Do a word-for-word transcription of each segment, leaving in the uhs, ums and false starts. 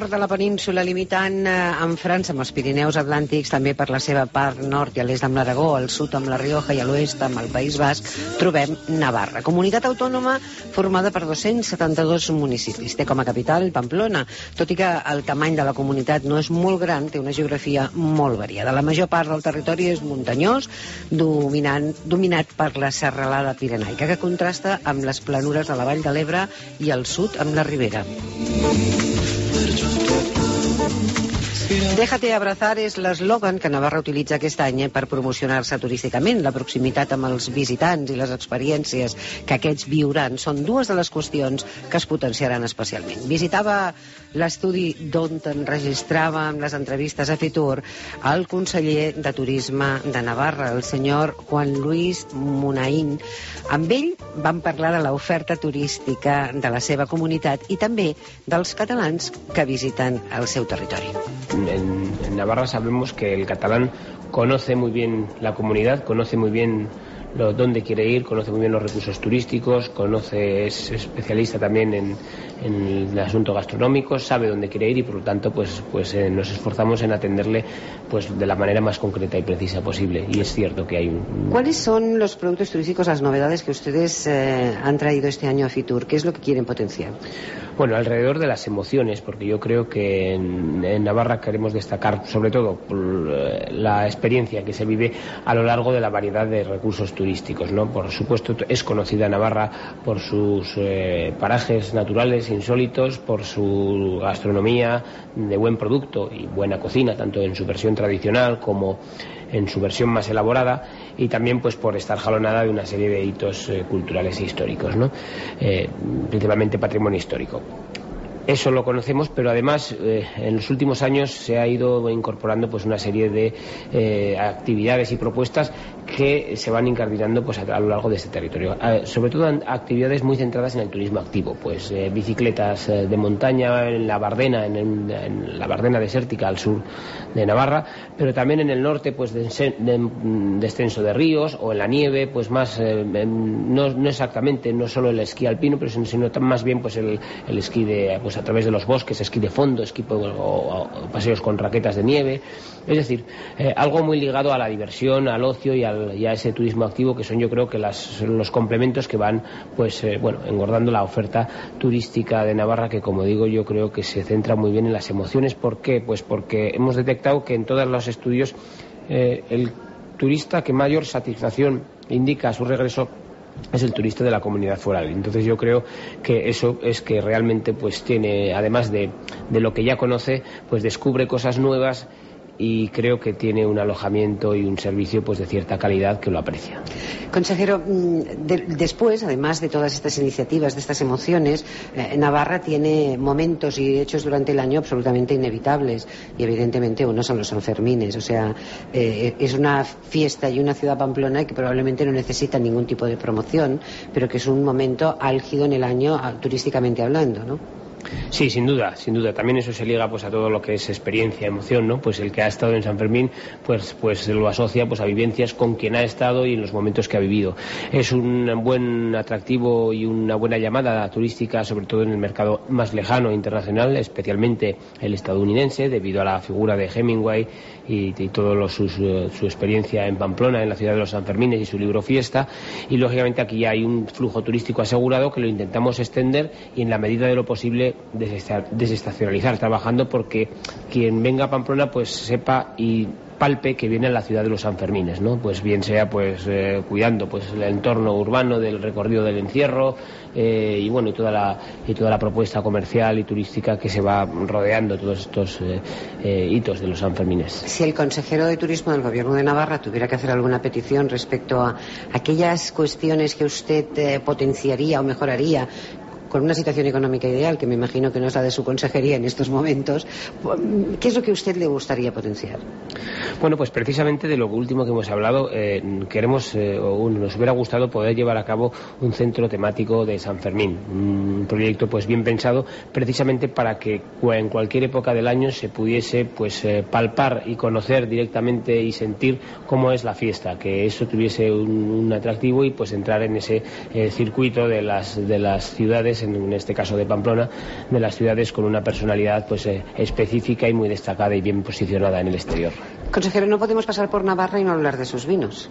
nord de la península, limitant eh, amb França, amb els Pirineus Atlàntics, també per la seva part nord i a l'est amb l'Aragó, al sud amb la Rioja i a l'oest amb el País Basc, trobem Navarra, comunitat autònoma formada per dos-cents setanta-dos municipis. Té com a capital Pamplona, tot i que el tamany de la comunitat no és molt gran, té una geografia molt variada. La major part del territori és muntanyós, dominant, dominat per la serralada pirenaica, que contrasta amb les planures de la Vall de l'Ebre i al sud amb la Ribera. Déjate abrazar és l'eslògan que Navarra utilitza aquest any per promocionar-se turísticament. La proximitat amb els visitants i les experiències que aquests viuran són dues de les qüestions que es potenciaran especialment. Visitava l'estudi d'on enregistràvem les entrevistes a Fitur el conseller de Turisme de Navarra, el senyor Juan Luis Munaín. Amb ell vam parlar de l'oferta turística de la seva comunitat i també dels catalans que visiten el seu territori. En, en Navarra sabemos que el catalán conoce muy bien la comunidad, conoce muy bien lo, dónde quiere ir, conoce muy bien los recursos turísticos, conoce, es especialista también en, en el asunto gastronómico, sabe dónde quiere ir y por lo tanto pues, pues eh, nos esforzamos en atenderle pues de la manera más concreta y precisa posible. Y es cierto que hay un... ¿Cuáles son los productos turísticos, las novedades que ustedes eh, han traído este año a Fitur? ¿Qué es lo que quieren potenciar? Bueno, alrededor de las emociones, porque yo creo que en, en Navarra queremos destacar sobre todo por la experiencia que se vive a lo largo de la variedad de recursos turísticos, ¿no? Por supuesto es conocida Navarra por sus eh, parajes naturales insólitos, por su gastronomía de buen producto y buena cocina, tanto en su versión tradicional como en su versión más elaborada, y también pues por estar jalonada de una serie de hitos eh, culturales e históricos, ¿no? Eh, principalmente patrimonio histórico. Eso lo conocemos, pero además eh, en los últimos años se ha ido incorporando pues una serie de eh, actividades y propuestas que se van incardinando pues a, a lo largo de este territorio, eh, sobre todo actividades muy centradas en el turismo activo, pues eh, bicicletas eh, de montaña en la Bardena, en, el, en la Bardena desértica al sur de Navarra, pero también en el norte pues de, de descenso de ríos, o en la nieve pues más eh, no, no exactamente no solo el esquí alpino, pero sino más bien pues el, el esquí de pues a través de los bosques, esquí de fondo, esquí o, o, o paseos con raquetas de nieve, es decir, eh, algo muy ligado a la diversión, al ocio y, al, y a ese turismo activo, que son yo creo que las, los complementos que van pues eh, bueno, engordando la oferta turística de Navarra, que como digo yo creo que se centra muy bien en las emociones. ¿Por qué? Pues porque hemos detectado que en todos los estudios eh, el turista que mayor satisfacción indica a su regreso es el turista de la comunidad foral. Entonces yo creo que eso es que realmente pues tiene, además de, de lo que ya conoce, pues descubre cosas nuevas, y creo que tiene un alojamiento y un servicio pues de cierta calidad que lo aprecia. Consejero, de, después, además de todas estas iniciativas, de estas emociones, eh, Navarra tiene momentos y hechos durante el año absolutamente inevitables, y evidentemente uno son los Sanfermines. O sea, eh, es una fiesta y una ciudad, Pamplona, que probablemente no necesita ningún tipo de promoción, pero que es un momento álgido en el año turísticamente hablando, ¿no? Sí, sin duda, sin duda. También eso se liga pues a todo lo que es experiencia, emoción, ¿no? Pues el que ha estado en San Fermín, pues, pues lo asocia pues a vivencias con quien ha estado y en los momentos que ha vivido. Es un buen atractivo y una buena llamada turística, sobre todo en el mercado más lejano e internacional, especialmente el estadounidense, debido a la figura de Hemingway y, y toda su, su experiencia en Pamplona, en la ciudad de los Sanfermines, y su libro Fiesta. Y lógicamente aquí ya hay un flujo turístico asegurado que lo intentamos extender y en la medida de lo posible desestacionalizar, trabajando porque quien venga a Pamplona pues sepa y palpe que viene a la ciudad de los Sanfermines, ¿no? Pues bien sea pues eh, cuidando pues el entorno urbano del recorrido del encierro eh, y bueno y toda la y toda la propuesta comercial y turística que se va rodeando todos estos eh, eh, hitos de los Sanfermines. Si el consejero de Turismo del Gobierno de Navarra tuviera que hacer alguna petición respecto a aquellas cuestiones que usted eh, potenciaría o mejoraría con una situación económica ideal, que me imagino que no es la de su consejería en estos momentos, ¿qué es lo que a usted le gustaría potenciar? Bueno, pues precisamente de lo último que hemos hablado, eh, queremos, eh, o nos hubiera gustado poder llevar a cabo un centro temático de San Fermín, un proyecto pues bien pensado, precisamente para que en cualquier época del año se pudiese pues eh, palpar y conocer directamente y sentir cómo es la fiesta, que eso tuviese un, un atractivo y pues entrar en ese eh, circuito de las, de las ciudades ciudades, en este caso de Pamplona, de las ciudades con una personalidad pues eh, específica y muy destacada y bien posicionada en el exterior. Consejero, no podemos pasar por Navarra y no hablar de sus vinos.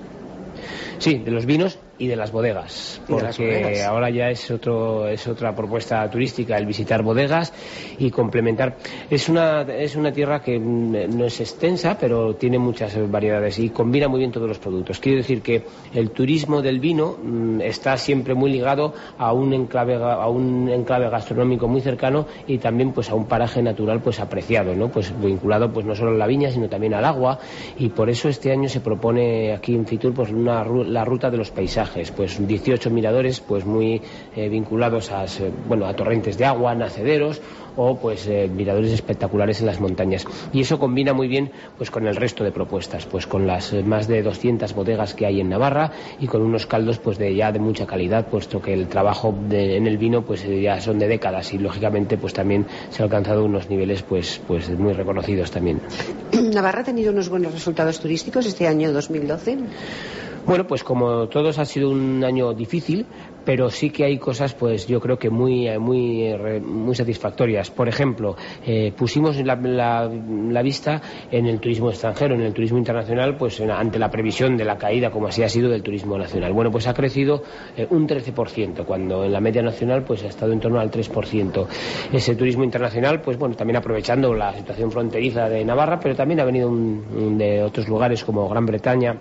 Sí, de los vinos y de las bodegas, porque las bodegas. Ahora ya es otro es otra propuesta turística el visitar bodegas y complementar. Es una es una tierra que no es extensa, pero tiene muchas variedades y combina muy bien todos los productos. Quiero decir que el turismo del vino mmm, está siempre muy ligado a un enclave a un enclave gastronómico muy cercano y también pues a un paraje natural pues apreciado, ¿no? Pues vinculado pues no solo a la viña, sino también al agua, y por eso este año se propone aquí en Fitur pues una la ruta de los paisajes, pues dieciocho miradores pues muy eh, vinculados a, bueno, a torrentes de agua, nacederos o pues eh, miradores espectaculares en las montañas, y eso combina muy bien pues con el resto de propuestas, pues con las eh, más de doscientas bodegas que hay en Navarra y con unos caldos pues de ya de mucha calidad, puesto que el trabajo de, en el vino pues eh, ya son de décadas y lógicamente pues también se han alcanzado unos niveles pues pues muy reconocidos también. ¿Navarra ha tenido unos buenos resultados turísticos este año dos mil doce? Bueno, pues como todos ha sido un año difícil, pero sí que hay cosas, pues yo creo que muy muy muy satisfactorias. Por ejemplo, eh, pusimos la, la, la vista en el turismo extranjero, en el turismo internacional, pues en, ante la previsión de la caída, como así ha sido, del turismo nacional. Bueno, pues ha crecido eh, un trece por ciento, cuando en la media nacional pues ha estado en torno al tres por ciento. Ese turismo internacional, pues bueno, también aprovechando la situación fronteriza de Navarra, pero también ha venido un, un de otros lugares como Gran Bretaña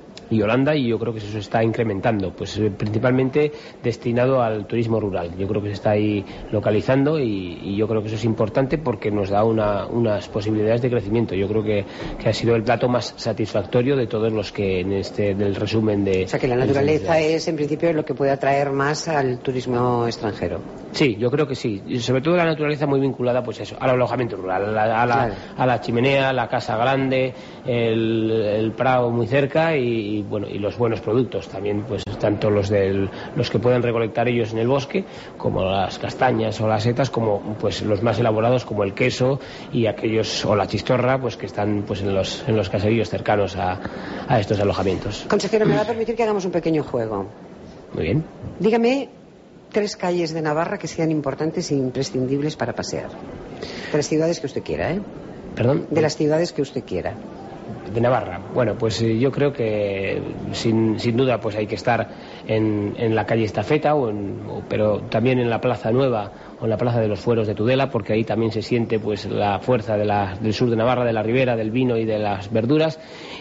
y Holanda, y yo creo que eso se está incrementando, pues eh, principalmente destinado al turismo rural. Yo creo que se está ahí localizando y, y yo creo que eso es importante porque nos da una, unas posibilidades de crecimiento. Yo creo que, que ha sido el plato más satisfactorio de todos los que en este del resumen de... O sea que la naturaleza es en principio lo que puede atraer más al turismo extranjero. Sí, yo creo que sí, y sobre todo la naturaleza muy vinculada pues eso, al alojamiento rural, a la, a la, claro. a la chimenea, la casa grande, el, el prado muy cerca y, y bueno, y los buenos productos también, pues tanto los del, los que pueden recolectar ellos en el bosque, como las castañas o las setas, como pues los más elaborados como el queso y aquellos, o la chistorra, pues que están pues en los en los caseríos cercanos a, a estos alojamientos. Consejero, me va a permitir que hagamos un pequeño juego. Muy bien. Dígame tres calles de Navarra que sean importantes e imprescindibles para pasear. De las ciudades que usted quiera, ¿eh? ¿Perdón? De las ciudades que usted quiera. De Navarra. Bueno, pues eh, yo creo que sin, sin duda pues hay que estar en, en la calle Estafeta, o en, o, pero también en la Plaza Nueva o en la Plaza de los Fueros de Tudela, porque ahí también se siente pues la fuerza de la, del sur de Navarra, de la ribera, del vino y de las verduras,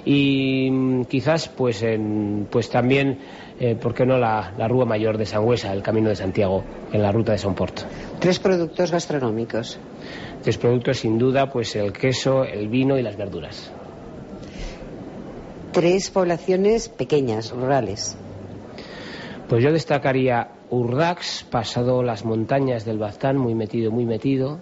y quizás pues en, pues también eh, ¿por qué no la, la Rúa Mayor de Sangüesa, el Camino de Santiago, en la ruta de Somport? Tres productos gastronómicos. Tres productos sin duda, pues el queso, el vino y las verduras. Tres poblaciones pequeñas, rurales. Pues yo destacaría Urdax, pasado las montañas del Baztán, muy metido, muy metido.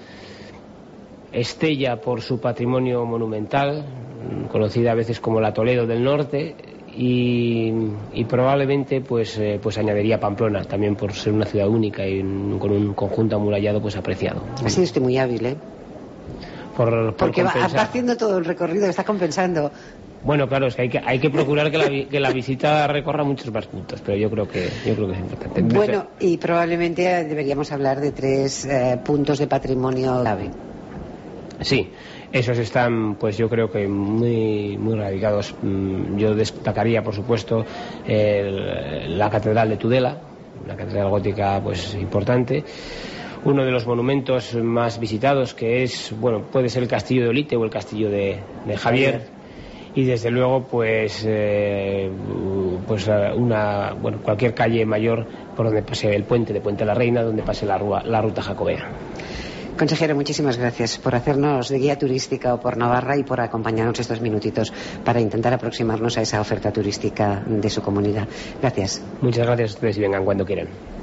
Estella por su patrimonio monumental, conocida a veces como la Toledo del Norte, y, y probablemente pues eh, pues añadiría Pamplona, también por ser una ciudad única y un, con un conjunto amurallado pues apreciado. Ha sido usted muy hábil, ¿eh? Por, por Porque va, compensar. va haciendo todo el recorrido, está compensando. Bueno, claro, es que hay que, hay que procurar que la, que la visita recorra muchos más puntos, pero yo creo que yo creo que es importante. Bueno, y probablemente deberíamos hablar de tres eh, puntos de patrimonio clave. Sí, esos están, pues yo creo que muy muy radicados. Yo destacaría, por supuesto, el, la Catedral de Tudela, una catedral gótica pues importante. Uno de los monumentos más visitados, que es, bueno, puede ser el Castillo de Olite o el Castillo de, de Javier. Y desde luego pues eh, pues una bueno cualquier calle mayor por donde pase el puente de Puente de la Reina, donde pase la, rua, la ruta jacobea. Consejero, muchísimas gracias por hacernos de guía turística por Navarra y por acompañarnos estos minutitos para intentar aproximarnos a esa oferta turística de su comunidad. Gracias. Muchas gracias a ustedes y vengan cuando quieran.